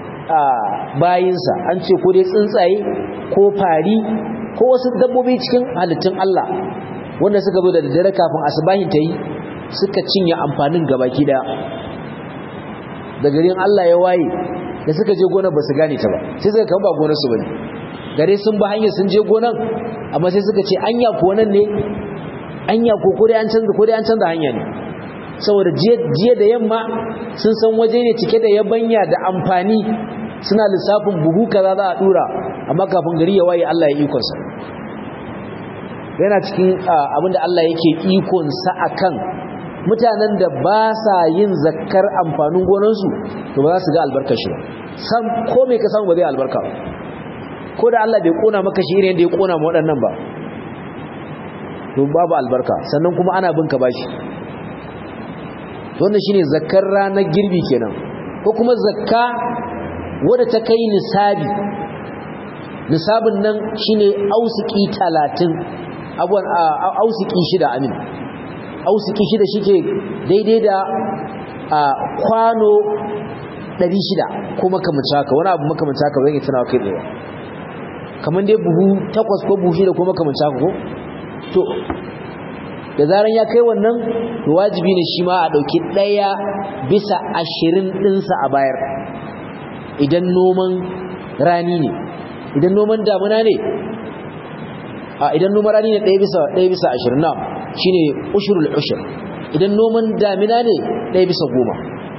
bayinsa an ce ko dai tsuntsaye ko fari ko wasu dabbobi cikin halittun Allah wanda suka zo da daddare kafin asubahin ta yi suka cinye amfanin gabaki daya da garin Allah ya waye da suka je gonar ba su gane ta ba sai suka kama ba gonar su bane gare sun ba hanyar sun je gonar amma sai suka ce anya ko nan ne anya ko ko dai an canza ko dai an canza hanya ne saboda jiya da yamma sun san waje ne cike da yabanya da amfani suna lissafin buhu kaza za a dura amma kafin gari ya waye Allah ya ikon sa yana cikin abinda Allah yake ikon sa akan mutanen da ba sa yin zakkar amfanin gonansu to ba za su ga albarkar shi ba san ko me ka samu ba zai albarka ba ko da Allah bai kona maka shi irin da ya kona ma waɗannan ba to babu albarka sannan kuma ana bin ka bashi to wannan shine zakkar ranar girbi kenan ko kuma zakka wadda ta kai nisabi nisabin nan shine ausiki talatin abuwan ausiki shida amin ausiki shida shike daidai da kwano ɗari shida ko makamanta haka wani abu makamanta haka zai tunawa kai tsaye kamar dai buhu takwas ko buhu shida ko makamanta haka ko to da zaran ya kai wannan to wajibi ne shi ma a ɗauki ɗaya bisa ashirin ɗinsa a bayar idan noman rani ne idan noman damuna ne a idan noman rani ne ɗaya bisa ɗaya bisa ashirin na shine ushurul ushur idan noman damina ne ɗaya bisa goma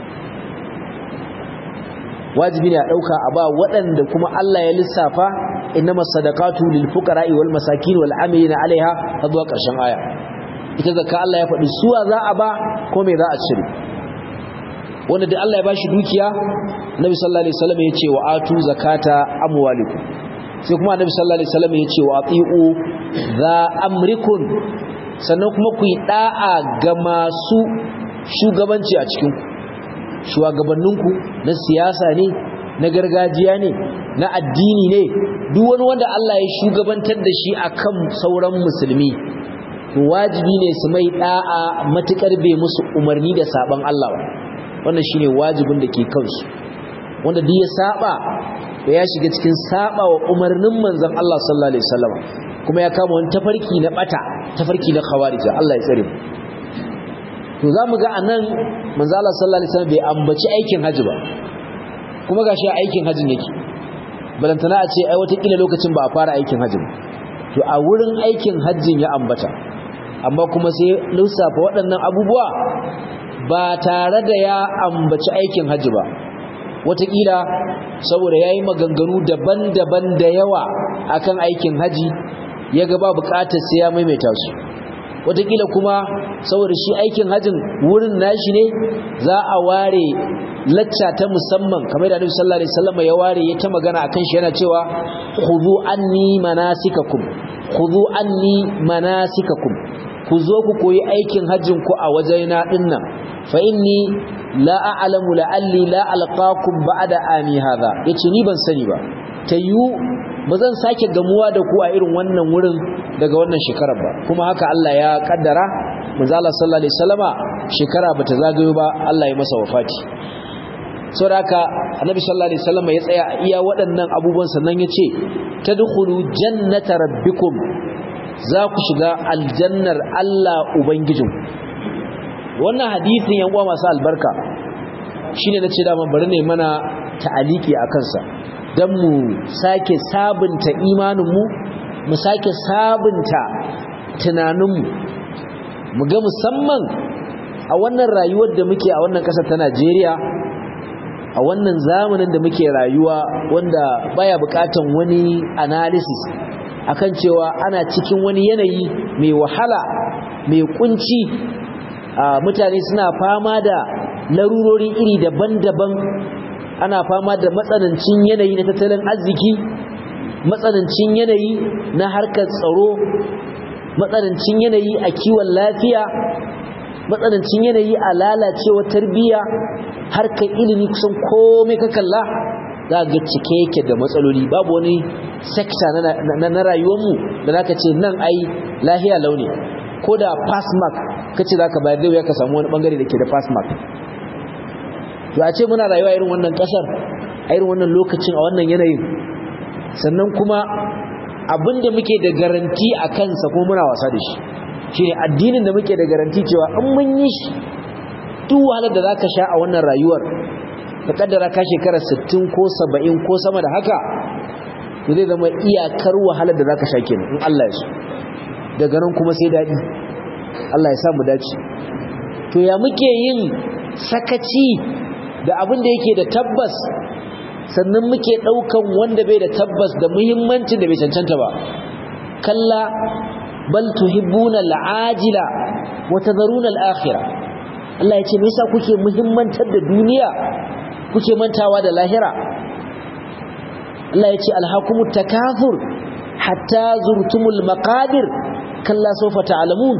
wajibi ne a ɗauka a ba waɗanda kuma Allah ya lissafa innamas sadaqatu lil fuqara'i wal masakin wal amilina 'alaiha har zuwa ƙarshen aya ita zakka Allah ya faɗi suwa za a ba ko me za a cire wanda da Allah ya bashi dukiya Annabi sallallahu alaihi wasallam ya ce wa atu zakata amwalikum sai kuma Annabi sallallahu alaihi wasallam ya ce wa atiu za amrikun sannan kuma ku yi da'a ga masu shugabanci a cikin shugabanninku na siyasa ne na gargajiya ne na addini ne duk wani wanda Allah ya shugabantar da shi akan sauran musulmi wajibi ne su mai da'a matukar bai musu umarni da saban Allah ba wannan shine wajibin da ke kansu wanda duk ya saba da ya shiga cikin saba wa umarnin manzon Allah sallallahu alaihi wasallam kuma ya kama wani tafarki na bata tafarki na khawarij Allah ya tsare mu to zamu ga anan manzon Allah sallallahu alaihi wasallam bai ambaci aikin haji ba kuma gashi aikin hajin yake balantana a ce ai wata kila lokacin ba a fara aikin haji ba to a wurin aikin hajjin ya ambata amma kuma sai lissafa waɗannan abubuwa ba tare da ya ambaci aikin hajji ba wataƙila saboda ya yi maganganu daban-daban da yawa akan aikin hajji ya gaba buƙatar sai ya maimaita su wataƙila kuma saboda shi aikin hajjin wurin nashi ne za a ware lacca ta musamman kamar da Annabi sallallahu alaihi wasallam ya ware ya ta magana akan shi yana cewa khudhu anni manasikakum khudhu anni manasikakum ku zo ku koyi aikin hajjin ku a wajena dinnan fa inni la a'lamu la'alli la alqakum ba'da ami hadha yace ni ban sani ba tayu bazan sake gamuwa da ku a irin wannan wurin daga wannan shekarar ba kuma haka Allah ya kaddara manzo Allah sallallahu alaihi wasallama shekara bata zagayo ba Allah ya masa wafati saboda haka annabi sallallahu alaihi wasallama ya tsaya a iya waɗannan abubuwan sannan yace tadkhulu jannata rabbikum za ku shiga aljannar Allah ubangijin wannan hadisin yan uwa masu albarka shine nace da man bari ne mana ta'aliki akan sa dan mu sake sabunta imanin mu mu sake sabunta tunanin mu mu ga musamman a wannan rayuwar da muke a wannan kasar ta Najeriya a wannan zamanin da muke rayuwa wanda baya bukatan wani analysis akan cewa ana cikin wani yanayi mai wahala mai kunci mutane suna fama da larurori iri daban-daban ana fama da matsanancin yanayi na tattalin arziki matsanancin yanayi na harkar tsaro matsanancin yanayi a kiwon lafiya matsanancin yanayi a lalacewar tarbiyya harkar ilimi kusan komai ka kalla za ga cike yake da matsaloli babu wani sekta na, na, rayuwarmu da za ka ce nan ai lahiya launi ko da pass mark ka ce za ka bayar da ya ka samu wani bangare da ke da pass mark to a ce muna rayuwa irin wannan kasar a irin wannan lokacin a wannan yanayin sannan kuma abinda muke da garanti a kansa kuma muna wasa da shi shine addinin da muke da garanti cewa in mun yi shi duk wahalar da zaka sha a wannan rayuwar ka kaddara ka shekara sittin ko saba'in ko sama da haka to zai zama iyakar wahalar da zaka sha kenan in Allah ya so daga nan kuma sai dadi Allah ya sa mu dace to ya muke yin sakaci da abin da yake da tabbas sannan muke daukan wanda bai da tabbas da muhimmancin da bai cancanta ba kalla bal tuhibbuna al'ajila wa tadharuna al'akhirah Allah ya ce me yasa kuke muhimmantar da duniya kuke mantawa da lahira Allah ya ce alhaqumut takathur hatta zurtumul maqabir kalla sawfa ta'lamun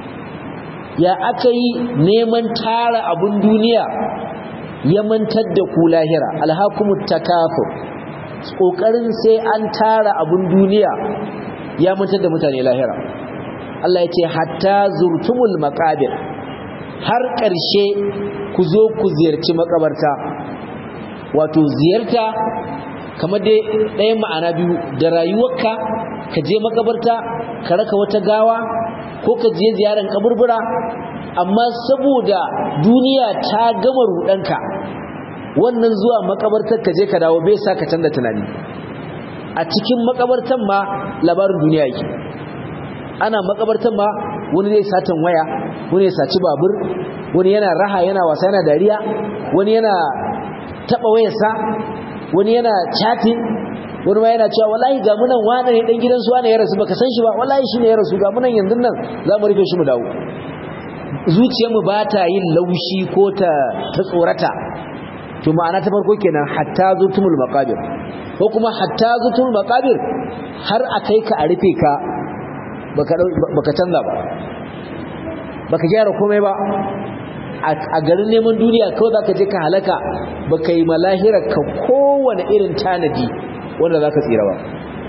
ya akai neman tara abun duniya ya mantar da ku lahira alhaqumut takathur kokarin sai an tara abun duniya ya mantar da mutane lahira Allah ya ce hatta zurtumul maqabir har ƙarshe ku zo ku ziyarci makabarta wato ziyarta kamar dai ɗayan ma'ana biyu da rayuwarka ka je makabarta ka raka wata gawa ko ka je ziyaran kaburbura amma saboda duniya ta gama rudanka wannan zuwa makabartar ka je ka dawo bai sa ka canza tunani a cikin makabartan ma labarin duniya yake ana makabartan ma wani zai satan waya wani ya saci babur wani yana raha yana wasa yana dariya wani yana taba wayarsa wani yana chatting wani ma yana cewa wallahi ga munan wani ne dan gidan su wani ya rasu baka san shi ba wallahi shine ya rasu ga munan yanzu nan za mu rufe shi mu dawo zuciyarmu ba ta yin laushi ko ta ta tsorata to ma'ana ta farko kenan hatta zutumul maqabir ko kuma hatta zutumul maqabir har akai ka a rufe ka baka baka canza ba baka gyara komai ba a garin neman duniya kawai zaka je ka halaka baka yi malahirar ka kowane irin tanadi wanda zaka tsira ba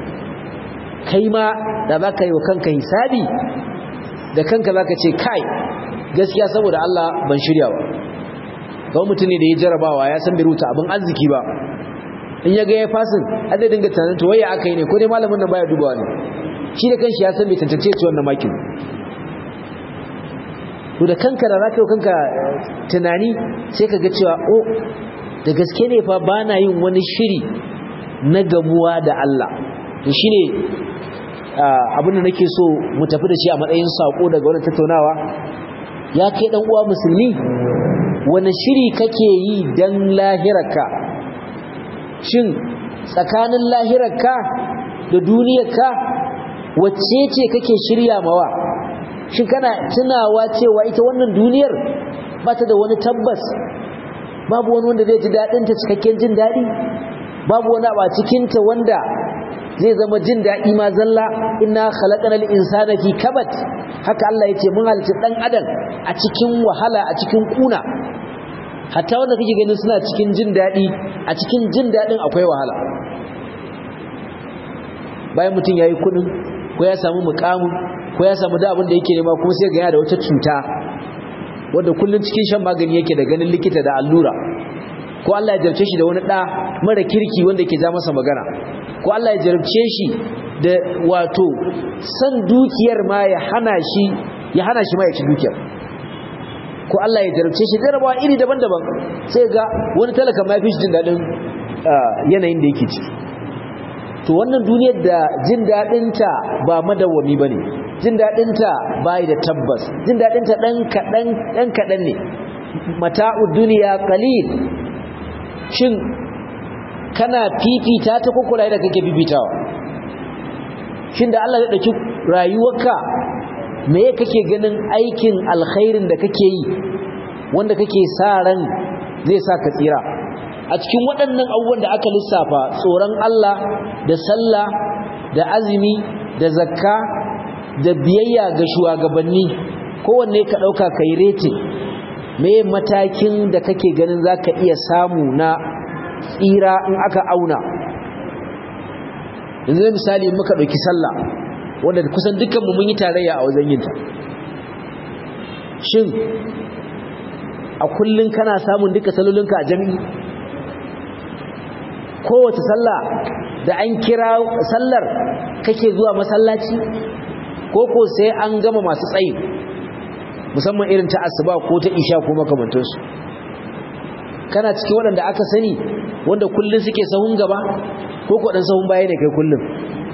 kai ma da zaka yi wa kanka hisabi da kanka zaka ce kai gaskiya saboda Allah ban shirya ba ga mutum ne da ya jarabawa ya san bai rubuta abin arziki ba in ya ga ya fasin a zai dinga tunanin to waye aka yi ne ko dai malamin nan baya dubawa ne shi da kanshi ya san bai tantance ci wannan makin to da kanka da zaka yi kanka tunani sai ka ga cewa o da gaske ne fa bana yin wani shiri na gamuwa da Allah to shine abin da nake so mu tafi da shi a matsayin sako daga wannan tattaunawa ya kai dan uwa musulmi wani shiri kake yi dan lahirarka shin tsakanin lahirarka da duniyarka wacce ce kake shirya mawa shin kana tunawa cewa ita wannan duniyar ba ta da wani tabbas babu wani wanda zai ji dadin ta cikakken jin dadi babu wani a cikin ta wanda zai zama jin dadi ma zalla inna khalaqanal insana fi kabat haka Allah yace mun halitta dan adam a cikin wahala a cikin kuna hatta wanda kake ganin suna cikin jin dadi a cikin jin dadin akwai wahala bayan mutun yayi kudin ko ya samu mukamu ko ya samu da abin da yake nema kuma sai ga yana da wata cuta wanda kullun cikin shan magani yake da ganin likita da allura ko Allah ya jarce shi da wani da mara kirki wanda yake ja masa magana ko Allah ya jarce shi da wato san dukiyar ma ya hana shi ya hana shi ma ya ci dukiyar ko Allah ya jarce shi jarabawa iri daban-daban sai ga wani talaka ma ya fi shi jin dadin yanayin da yake ciki to wannan duniyar da jin dadinta ba madawwami bane jin dadinta bai da tabbas jin dadinta dan kadan dan kadan ne mata'ud dunya qalil shin kana fifita ta ko kula da kake fifitawa shin da Allah ya dauki rayuwarka me kake ganin aikin alkhairin da kake yi wanda kake sa ran zai sa ka tsira a cikin waɗannan abubuwan da aka lissafa tsoron Allah da sallah da azumi da zakka da biyayya ga shugabanni kowanne ka dauka kai rating me matakin da kake ganin zaka iya samu na tsira in aka auna yanzu misali muka dauki sallah wanda kusan dukkan mu mun yi tarayya a wajen yinta shin a kullun kana samun duka salolinka a jami'i kowace sallah da an kira sallar kake zuwa masallaci ko ko sai an gama masu tsayi musamman irin ta asuba ko ta isha ko makamantansu kana cikin waɗanda aka sani wanda kullun suke sahun gaba ko ko dan sahun baya ne kai kullun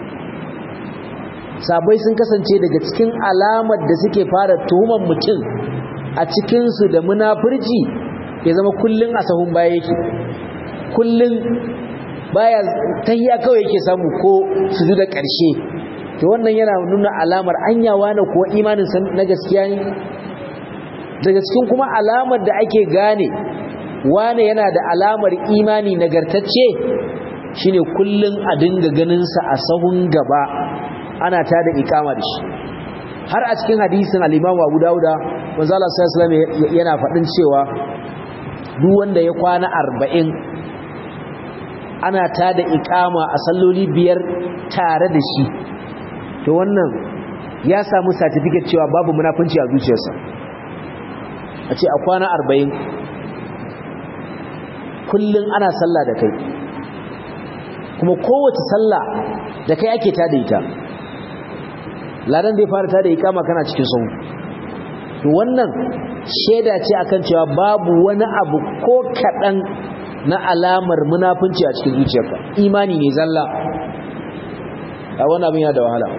sabai sun kasance daga cikin alamar da suke fara tuhumar mutum a cikinsu da munafurci ya zama kullun a sahun baya yake kullun baya tahiyya kawai yake samu ko sujuda ƙarshe to wannan yana nuna alamar anyawa ne ko imanin san na gaskiya ne daga cikin kuma alamar da ake gane wane yana da alamar imani nagartacce shine kullun a dinga ganin sa a sahun gaba ana tada ikama da shi har a cikin hadisin al-Imam Abu Dawud manzo Allah sallallahu alaihi wasallam yana faɗin cewa duk wanda ya kwana arba'in ana tada ikama a salloli biyar tare da shi to wannan ya samu certificate cewa babu munafunci a zuciyarsa a ce a kwana arba'in kullun ana sallah da kai kuma kowace sallah da kai ake tada ita ladan da ya fara tada ikama kana cikin sahu to wannan sheda ce akan cewa babu wani abu ko kadan na alamar munafunci a cikin zuciyarka imani ne zalla a wannan abin ya da wahala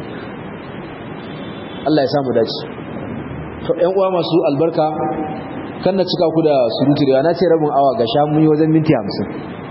Allah ya samu dace to ƴan uwa masu albarka kan na cika ku da surutu da na ce rabin awa ga sha mun yi wajen minti hamsin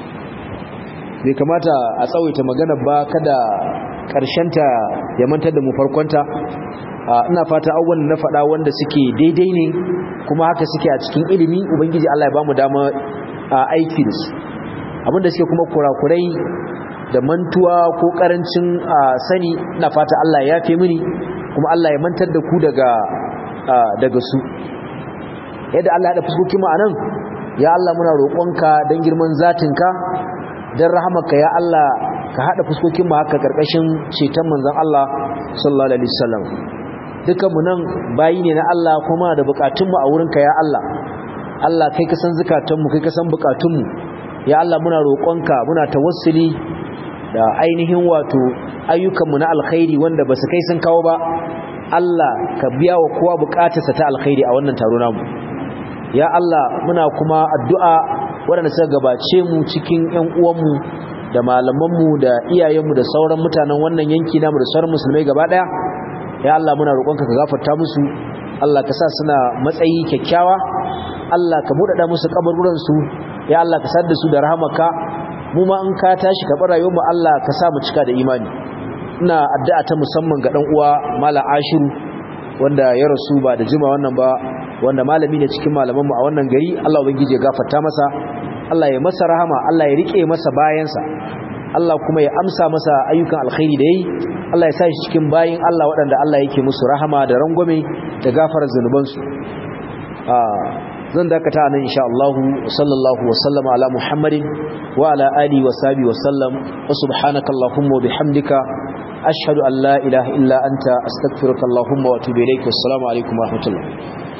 bai kamata a tsawaita magana ba kada ta ya mantar da mu farkonta ina fata abubuwan na faɗa wanda suke daidai ne kuma haka suke a cikin ilimi ubangiji Allah ya bamu dama aiki da su abinda suke kuma kurakurai da mantuwa ko karancin sani ina fata Allah ya yafe mini kuma Allah ya mantar da ku daga daga su yadda Allah ya da fuskokin mu anan ya Allah muna roƙonka dan girman zatinka dan rahamarka ya Allah ka hada fuskokin mu haka karkashin ceton manzon Allah sallallahu alaihi wasallam dukan mu nan bayi ne na Allah kuma da bukatun mu a wurinka ya Allah Allah kai ka san zakatun mu kai ka san bukatun mu ya Allah muna roƙonka muna tawassuli da ainihin wato ayyukan mu na alkhairi wanda basu kai sun kawo ba Allah ka biya wa kowa bukatarsa ta alkhairi a wannan taro namu ya Allah muna kuma addu'a waɗanda suka gabace mu cikin ƴan uwanmu da malamanmu da iyayenmu da sauran mutanen wannan yanki namu da sauran musulmai gaba ɗaya ya Allah muna roƙonka ka gafarta musu Allah ka sa suna matsayi kyakkyawa Allah ka buɗaɗa musu kaburburansu ya Allah ka sadda su da rahamaka mu ma in ka tashi ka bar rayuwar mu Allah ka sa mu cika da imani ina addu'a ta musamman ga dan uwa Malam Ashiru wanda ya rasu ba da jima wannan ba wanda malami ne cikin malaman mu a wannan gari Allah ubangije ya gafarta masa Allah ya masa rahama Allah ya rike masa bayansa Allah kuma ya amsa masa ayyukan alkhairi da yayi Allah ya sa shi cikin bayin Allah waɗanda Allah yake musu rahama da rangwame da gafarar zanubansu ah zan dakata nan insha Allah sallallahu wa sallama ala Muhammadin wa ala alihi wa sahbihi wa sallam wa subhanaka allahumma wa bihamdika ashhadu an la ilaha illa anta astaghfiruka allahumma wa atubu ilaik. Assalamu alaikum wa rahmatullah.